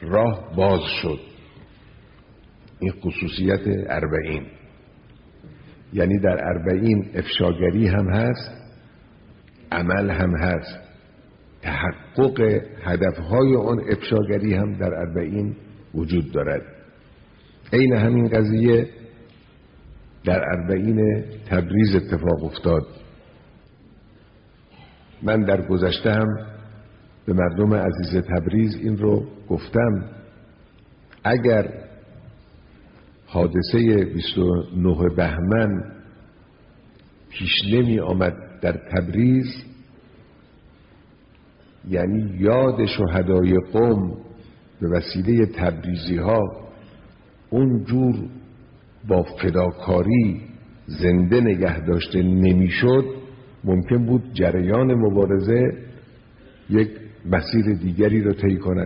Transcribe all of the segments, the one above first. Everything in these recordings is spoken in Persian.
راه باز شد. این خصوصیت اربعین، یعنی در اربعین افشاگری هم هست، عمل هم هست، تحقق هدفهای آن افشاگری هم در اربعین وجود دارد. عین همین قضیه در اربعین تبریز اتفاق افتاد. من در گذشته هم به مردم عزیز تبریز این رو گفتم، اگر حادثه 29 بهمن پیش نمی آمد در تبریز، یعنی یاد شهدای قم به وسیله تبریزی ها اونجور با فداکاری زنده نگه داشته نمی شد، ممکن بود جریان مبارزه یک مسیر دیگری را طی کند.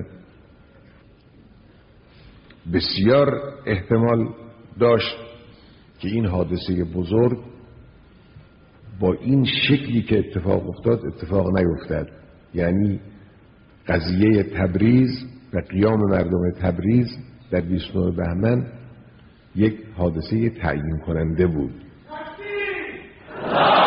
بسیار احتمال داشت که این حادثه بزرگ با این شکلی که اتفاق افتاد اتفاق نیفتد، یعنی قضیه تبریز و قیام مردم تبریز در 29 بهمن یک حادثه تعیین کننده بود.